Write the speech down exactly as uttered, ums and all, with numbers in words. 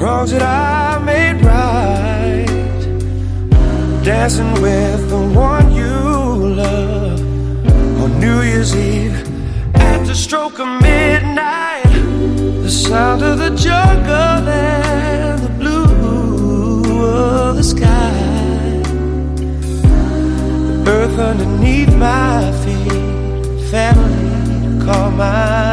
wrongs that I made right, dancing with the one you love on New Year's Eve at the stroke of midnight. The sound of the jungle and the blue of the sky, the earth underneath my feet, family to call my